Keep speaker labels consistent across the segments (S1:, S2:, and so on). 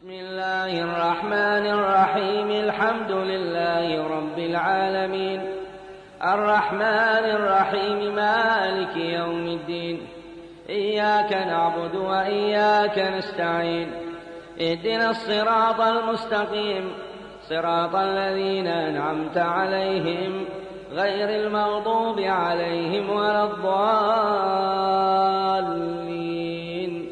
S1: بسم الله الرحمن الرحيم. الحمد لله رب العالمين، الرحمن الرحيم، مالك يوم الدين. إياك نعبد وإياك نستعين، اهدنا الصراط المستقيم، صراط الذين أنعمت عليهم غير المغضوب عليهم ولا الضالين.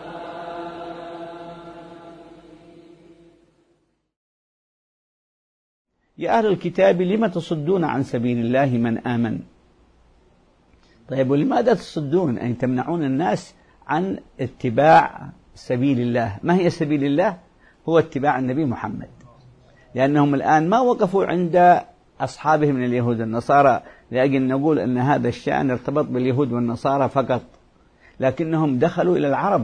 S2: يا أهل الكتاب لم تصدون عن سبيل الله من آمن. طيب ولماذا تصدون أي تمنعون الناس عن اتباع سبيل الله؟ ما هي سبيل الله؟ هو اتباع النبي محمد، لأنهم الآن ما وقفوا عند أصحابهم من اليهود والنصارى لأجل نقول أن هذا الشأن ارتبط باليهود والنصارى فقط، لكنهم دخلوا إلى العرب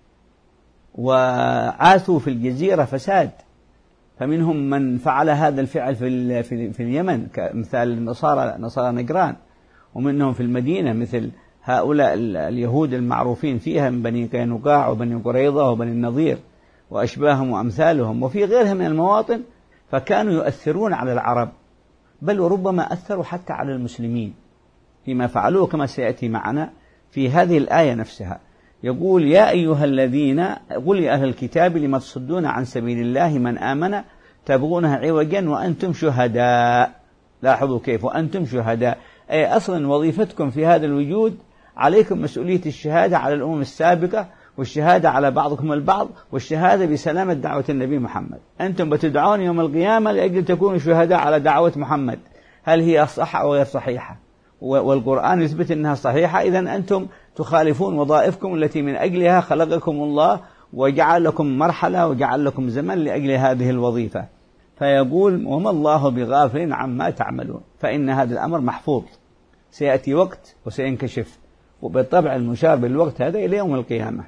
S2: وعاثوا في الجزيرة فساد، فمنهم من فعل هذا الفعل في اليمن كمثال نصارى نجران، ومنهم في المدينة مثل هؤلاء اليهود المعروفين فيها من بني قينقاع وبني قريظة وبني النضير وأشباههم وأمثالهم، وفي غيرها من المواطن، فكانوا يؤثرون على العرب، بل وربما أثروا حتى على المسلمين فيما فعلوه، كما سيأتي معنا في هذه الآية نفسها. يقول يا أيها الذين، قل يا أهل الكتاب لما تصدون عن سبيل الله من آمن تبغونها عوجا وأنتم شهداء. لاحظوا كيف وأنتم شهداء، أي أصلا وظيفتكم في هذا الوجود، عليكم مسؤولية الشهادة على الأمم السابقة، والشهادة على بعضكم البعض، والشهادة بسلامة دعوة النبي محمد. أنتم بتدعون يوم القيامة لأجل تكونوا شهداء على دعوة محمد، هل هي صح أو غير صحيحة؟ والقرآن يثبت أنها صحيحة، إذن أنتم تخالفون وظائفكم التي من أجلها خلقكم الله وجعل لكم مرحلة وجعل لكم زمن لأجل هذه الوظيفة. فيقول وما الله بغافل عما تعملون، فإن هذا الأمر محفوظ، سيأتي وقت وسينكشف، وبالطبع المشار بالوقت هذا إلى يوم القيامة.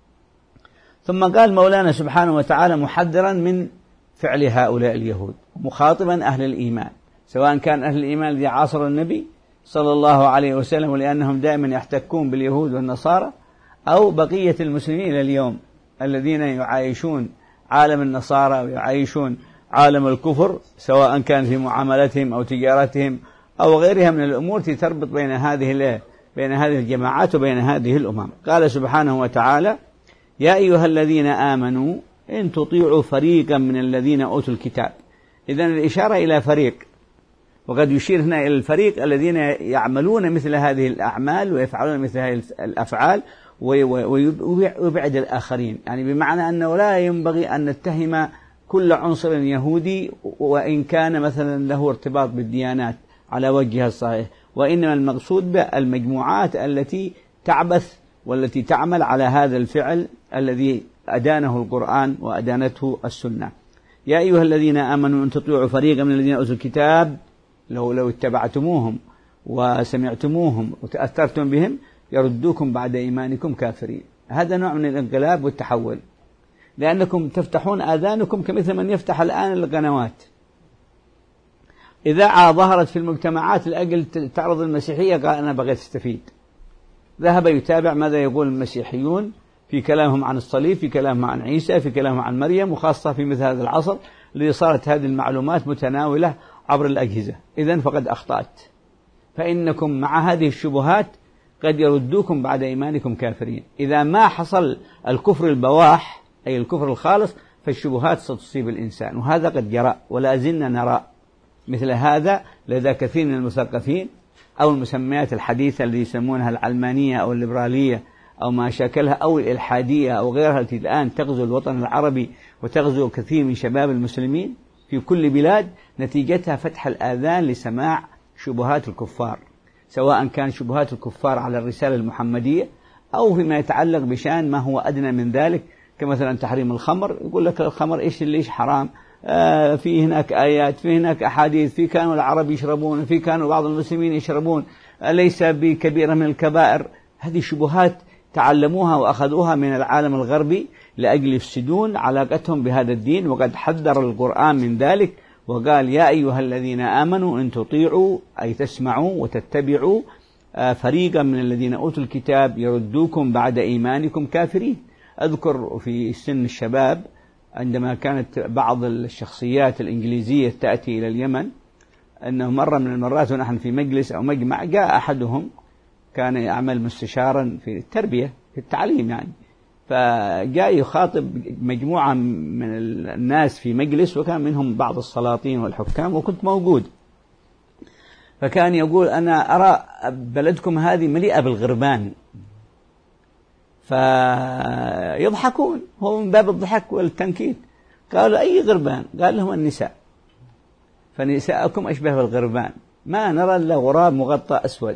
S2: ثم قال مولانا سبحانه وتعالى محذرا من فعل هؤلاء اليهود، مخاطبا أهل الإيمان، سواء كان أهل الإيمان الذي عاصر النبي صلى الله عليه وسلم، ولأنهم دائما يحتكون باليهود والنصارى، أو بقية المسلمين إلى اليوم الذين يعايشون عالم النصارى ويعايشون عالم الكفر، سواء كان في معاملتهم أو تجارتهم أو غيرها من الأمور التي تربط بين هذه الجماعات وبين هذه الأمم. قال سبحانه وتعالى يا أيها الذين آمنوا إن تطيعوا فريقا من الذين أوتوا الكتاب. إذن الإشارة إلى فريق، وقد يشير هنا إلى الفريق الذين يعملون مثل هذه الأعمال ويفعلون مثل هذه الأفعال ويبعد الآخرين، يعني بمعنى أنه لا ينبغي أن نتهم كل عنصر يهودي وإن كان مثلا له ارتباط بالديانات على وجهها الصحيح، وإنما المقصود بالمجموعات التي تعبث والتي تعمل على هذا الفعل الذي أدانه القرآن وأدانته السنة. يا أيها الذين آمنوا أن تطيعوا فريقا من الذين أوتوا الكتاب، لو اتبعتموهم وسمعتموهم وتأثرتم بهم يردوكم بعد إيمانكم كافرين. هذا نوع من الانقلاب والتحول، لأنكم تفتحون آذانكم كمثل من يفتح الآن القنوات. إذاعة ظهرت في المجتمعات لأجل تعرض المسيحية، قال أنا بغيت استفيد، ذهب يتابع ماذا يقول المسيحيون في كلامهم عن الصليب، في كلامهم عن عيسى، في كلامهم عن مريم، وخاصة في مثل هذا العصر الذي صارت هذه المعلومات متناولة عبر الأجهزة. إذن فقد أخطأت، فإنكم مع هذه الشبهات قد يردوكم بعد إيمانكم كافرين. إذا ما حصل الكفر البواح أي الكفر الخالص، فالشبهات ستصيب الإنسان، وهذا قد جرى ولا زلنا نرى مثل هذا لدى كثير من المثقفين، أو المسميات الحديثة التي يسمونها العلمانية أو الليبرالية أو ما شاكلها، أو الإلحادية أو غيرها، التي الآن تغزو الوطن العربي وتغزو كثير من شباب المسلمين في كل بلاد، نتيجتها فتح الآذان لسماع شبهات الكفار، سواء كان شبهات الكفار على الرسالة المحمدية أو فيما يتعلق بشأن ما هو أدنى من ذلك، كمثلا تحريم الخمر. يقول لك الخمر إيش حرام، في هناك آيات، في هناك أحاديث، في كانوا العرب يشربون، في كانوا بعض المسلمين يشربون، ليس بكبيرة من الكبائر. هذه شبهات تعلموها وأخذوها من العالم الغربي لأجل يفسدون علاقتهم بهذا الدين، وقد حذر القرآن من ذلك وقال يا أيها الذين آمنوا إن تطيعوا أي تسمعوا وتتبعوا فريقا من الذين أوتوا الكتاب يردوكم بعد إيمانكم كافرين. أذكر في سن الشباب عندما كانت بعض الشخصيات الإنجليزية تأتي إلى اليمن، أنه مرة من المرات ونحن في مجلس أو مجمع جاء أحدهم كان يعمل مستشارا في التربية في التعليم يعني، فجاء يخاطب مجموعة من الناس في مجلس، وكان منهم بعض السلاطين والحكام وكنت موجود. فكان يقول: أنا أرى بلدكم هذه مليئة بالغربان. فيضحكون، هو من باب الضحك والتنكيد. قالوا: أي غربان؟ قال لهم: النساء، فنساءكم أشبه بالغربان، ما نرى إلا غراب مغطى أسود.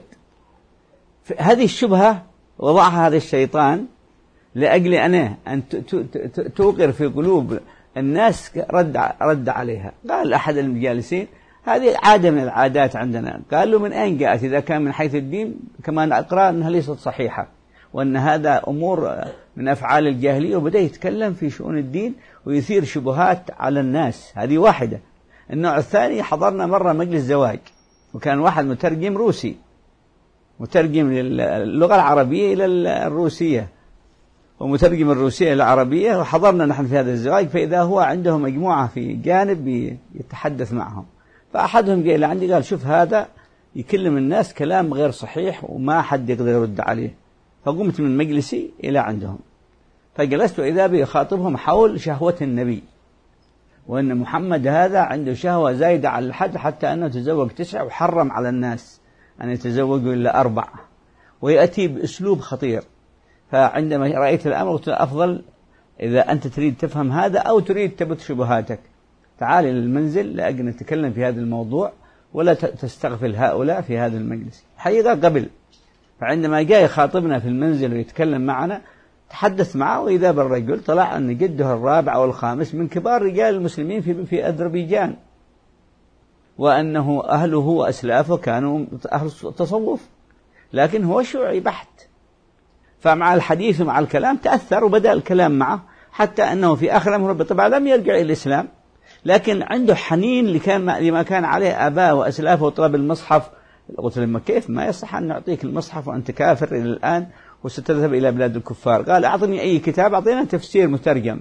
S2: هذه الشبهة وضعها هذا الشيطان لأجل أن توقر في قلوب الناس رد عليها. قال أحد الجالسين: هذه عادة من العادات عندنا. قال له: من أين جاءت؟ إذا كان من حيث الدين كما نقرأ أنها ليست صحيحة، وأن هذا أمور من أفعال الجاهلية، وبدأ يتكلم في شؤون الدين ويثير شبهات على الناس. هذه واحدة. النوع الثاني، حضرنا مرة مجلس زواج، وكان واحد مترجم روسي، مترجم اللغة العربية إلى الروسية، ومترجم الروسية إلى العربية، وحضرنا نحن في هذا الزواج. فإذا هو عنده مجموعة في جانب يتحدث معهم، فأحدهم جاء إلى عندي قال: شوف، هذا يكلم الناس كلام غير صحيح وما حد يقدر يرد عليه. فقمت من مجلسي إلى عندهم، فجلست إذا بي يخاطبهم حول شهوة النبي، وأن محمد هذا عنده شهوة زايدة على الحد، حتى أنه تزوج 9 وحرم على الناس أن يتزوجوا إلا 4، ويأتي بأسلوب خطير. فعندما رأيت الأمر قلت: أفضل إذا أنت تريد تفهم هذا أو تريد تبث شبهاتك، تعال إلى المنزل لأجل نتكلم في هذا الموضوع، ولا تستغفل هؤلاء في هذا المجلس. حقيقة قبل. فعندما جاء يخاطبنا في المنزل ويتكلم معنا، تحدث معه، وإذا بالرجل طلع أن جده الرابع أو الخامس من كبار رجال المسلمين في أذربيجان، وأنه أهله وأسلافه كانوا أهل تصوف، لكن هو شيوعي بحت. فمع الحديث ومع الكلام تأثر وبدأ الكلام معه، حتى أنه في آخر الأمر طبعا لم يرجع إلى الإسلام، لكن عنده حنين لما كان عليه آباء وأسلافه وطلب المصحف. قلت له: كيف ما يصح أن نعطيك المصحف وأنت كافر إلى الآن وستذهب إلى بلاد الكفار؟ قال: أعطني أي كتاب، أعطينا تفسير مترجم.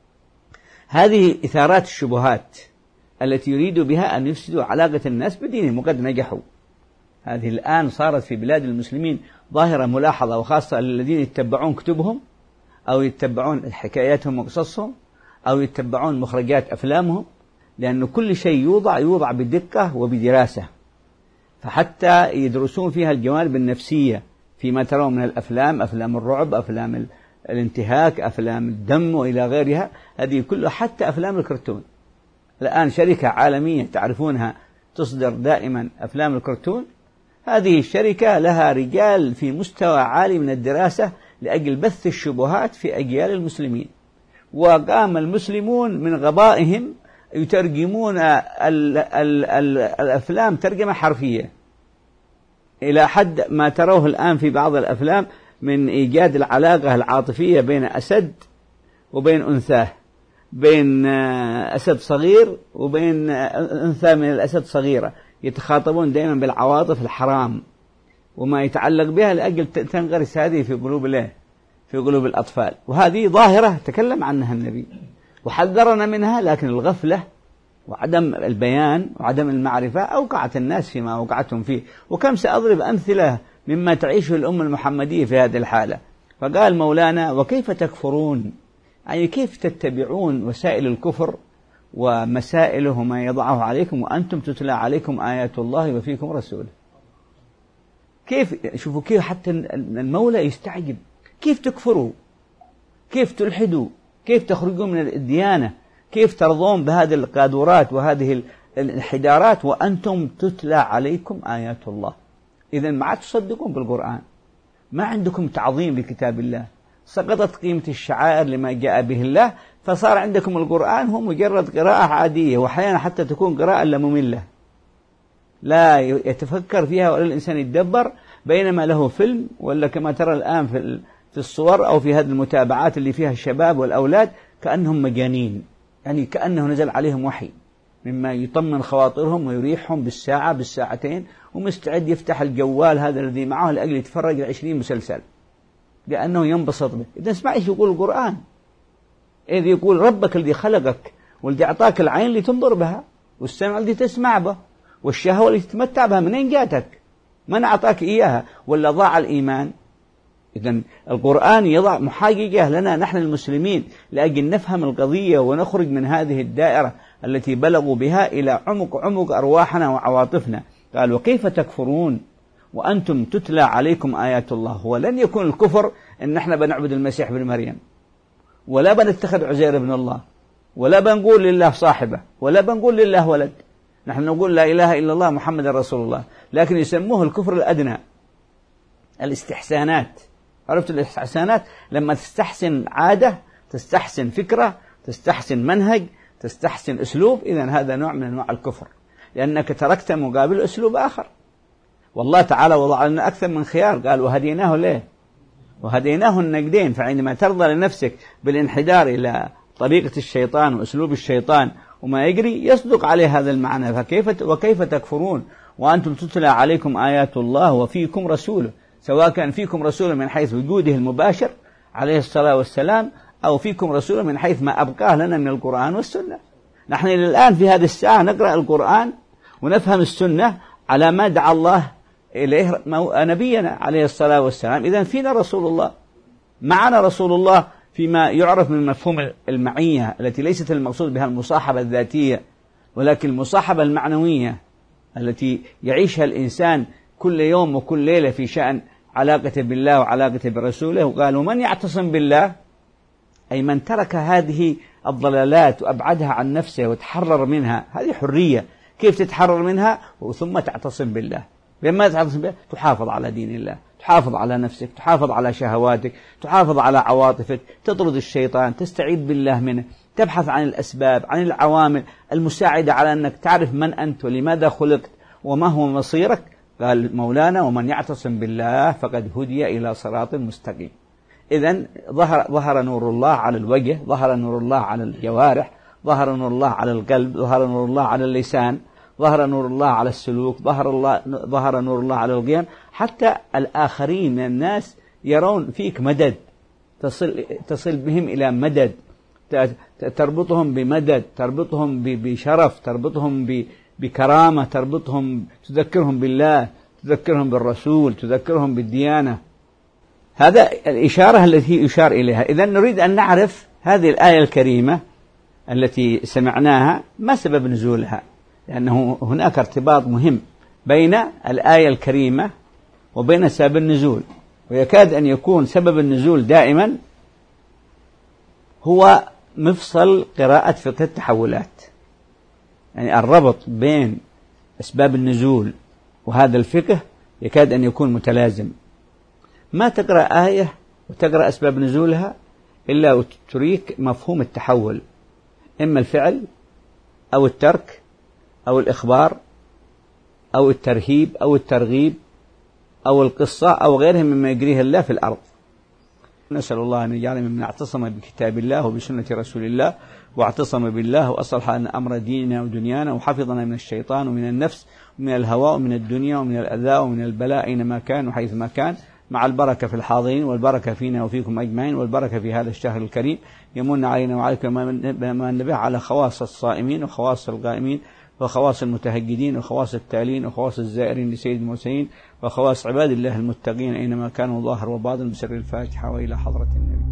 S2: هذه إثارات الشبهات التي يريد بها أن يفسدوا علاقة الناس بدينهم، وقد نجحوا. هذه الآن صارت في بلاد المسلمين ظاهرة ملاحظة، وخاصة الذين يتبعون كتبهم أو يتبعون حكاياتهم وقصصهم أو يتبعون مخرجات أفلامهم، لأن كل شيء يوضع بدقة وبدراسة، فحتى يدرسون فيها الجوانب النفسية فيما ترون من الأفلام، أفلام الرعب، أفلام الانتهاك، أفلام الدم وإلى غيرها. هذه كلها، حتى أفلام الكرتون. الآن شركة عالمية تعرفونها تصدر دائما أفلام الكرتون، هذه الشركة لها رجال في مستوى عالي من الدراسة لأجل بث الشبهات في أجيال المسلمين. وقام المسلمون من غبائهم يترجمون الأفلام ترجمة حرفية، إلى حد ما تروه الآن في بعض الأفلام من إيجاد العلاقة العاطفية بين أسد وبين أنثاه، بين أسد صغير وبين أنثى من الأسد صغيرة، يتخاطبون دائما بالعواطف الحرام وما يتعلق بها لأجل تنغرس هذه في قلوب الأطفال. وهذه ظاهرة تكلم عنها النبي وحذرنا منها، لكن الغفلة وعدم البيان وعدم المعرفة أوقعت الناس فيما أوقعتهم فيه. وكم سأضرب أمثلة مما تعيشه الأمة المحمدية في هذه الحالة. فقال مولانا: وكيف تكفرون؟ يعني كيف تتبعون وسائل الكفر ومسائله ما يضعه عليكم وأنتم تتلى عليكم آيات الله وفيكم رسوله؟ كيف؟ شوفوا كيف حتى المولى يستعجب، كيف تكفروا، كيف تلحدوا، كيف تخرجون من الديانة، كيف ترضون بهذه القاذورات وهذه الانحدارات وأنتم تتلى عليكم آيات الله؟ إذن ما تصدقون بالقرآن، ما عندكم تعظيم لكتاب الله، سقطت قيمة الشعائر لما جاء به الله، فصار عندكم القرآن هو مجرد قراءة عادية، وأحيانا حتى تكون قراءة مملة لا يتفكر فيها ولا الإنسان يتدبر، بينما له فيلم، ولا كما ترى الآن في الصور أو في هذه المتابعات اللي فيها الشباب والأولاد كأنهم مجانين، يعني كأنه نزل عليهم وحي مما يطمن خواطرهم ويريحهم بالساعة بالساعتين، ومستعد يفتح الجوال هذا الذي معه لأجل يتفرج 20 مسلسل لأنه ينبسط به. إذا اسمع إيش يقول القرآن، إذ يقول ربك الذي خلقك والذي أعطاك العين اللي تنظر بها والسمع الذي تسمع به والشهوة اللي تتمتع بها، منين جاتك؟ من أعطاك إياها؟ ولا ضاع الإيمان؟ إذن القرآن يضع محاججة لنا نحن المسلمين لأجل نفهم القضية ونخرج من هذه الدائرة التي بلغوا بها إلى عمق أرواحنا وعواطفنا. قال وكيف تكفرون وأنتم تتلى عليكم آيات الله. ولن يكون الكفر إن احنا بنعبد المسيح بن مريم، ولا بنتخذ عزير بن الله، ولا بنقول لله صاحبة، ولا بنقول لله ولد. نحن نقول لا إله إلا الله محمد رسول الله، لكن يسموه الكفر الأدنى. الاستحسانات، عرفت الاستحسانات؟ لما تستحسن عادة، تستحسن فكرة، تستحسن منهج، تستحسن أسلوب، إذن هذا نوع من أنواع الكفر، لأنك تركت مقابل أسلوب آخر. والله تعالى وضع لنا أكثر من خيار، قال وهديناه ليه؟ وهديناه النجدين. فعندما ترضى لنفسك بالانحدار إلى طريقة الشيطان وأسلوب الشيطان وما يجري، يصدق عليه هذا المعنى. وكيف تكفرون وأنتم تتلى عليكم آيات الله وفيكم رسوله، سواء كان فيكم رسول من حيث وجوده المباشر عليه الصلاة والسلام، أو فيكم رسول من حيث ما أبقاه لنا من القرآن والسنة. نحن الآن في هذه الساعة نقرأ القرآن ونفهم السنة على ما دعا الله إليه نبينا عليه الصلاة والسلام. إذن فينا رسول الله، معنا رسول الله فيما يعرف من مفهوم المعية التي ليست المقصود بها المصاحبة الذاتية، ولكن المصاحبة المعنوية التي يعيشها الإنسان كل يوم وكل ليلة في شأن علاقته بالله وعلاقته برسوله. وقالوا من يعتصم بالله، أي من ترك هذه الضلالات وأبعدها عن نفسه وتحرر منها. هذه حرية. كيف تتحرر منها؟ ثم تعتصم بالله. بما تعتصم بالله تحافظ على دين الله، تحافظ على نفسك، تحافظ على شهواتك، تحافظ على عواطفك، تطرد الشيطان، تستعيذ بالله منه، تبحث عن الأسباب، عن العوامل المساعدة على أنك تعرف من أنت ولماذا خلقت وما هو مصيرك. قال مولانا ومن يعتصم بالله فقد هدي إلى صراط مستقيم. إذن ظهر نور الله على الوجه، ظهر نور الله على الجوارح، ظهر نور الله على القلب، ظهر نور الله على اللسان، ظهر نور الله على السلوك، ظهر نور الله على القيام. حتى الآخرين من الناس يرون فيك مدد، تصل بهم إلى مدد، تربطهم بمدد، تربطهم بشرف، تربطهم بكرامة، تذكرهم بالله، تذكرهم بالرسول، تذكرهم بالديانة. هذا الإشارة التي يشار إليها. إذن نريد أن نعرف هذه الآية الكريمة التي سمعناها ما سبب نزولها، لأنه هناك ارتباط مهم بين الآية الكريمة وبين سبب النزول، ويكاد أن يكون سبب النزول دائما هو مفصل قراءة فقه التحولات. يعني الربط بين أسباب النزول وهذا الفقه يكاد أن يكون متلازم. ما تقرأ آية وتقرأ أسباب نزولها إلا وتريك مفهوم التحول، إما الفعل أو الترك أو الإخبار أو الترهيب أو الترغيب أو القصة أو غيرها مما يجريه الله في الأرض. نسأل الله أن يجعلنا ممن اعتصم بكتاب الله وبسنة رسول الله واعتصم بالله وأصلح لنا أمر ديننا ودنيانا وحفظنا من الشيطان ومن النفس ومن الهوى ومن الدنيا ومن الأذى ومن البلاء أينما كان وحيث ما كان، مع البركة في الحاضرين والبركة فينا وفيكم أجمعين والبركة في هذا الشهر الكريم. يمن علينا وعليكم ما نبه على خواص الصائمين وخواص القائمين وخواص المتهجدين وخواص التالين وخواص الزائرين لسيد المرسلين وخواص عباد الله المتقين أينما كانوا ظاهر وباطن، بسر الفاتحة وإلى حضرة النبي.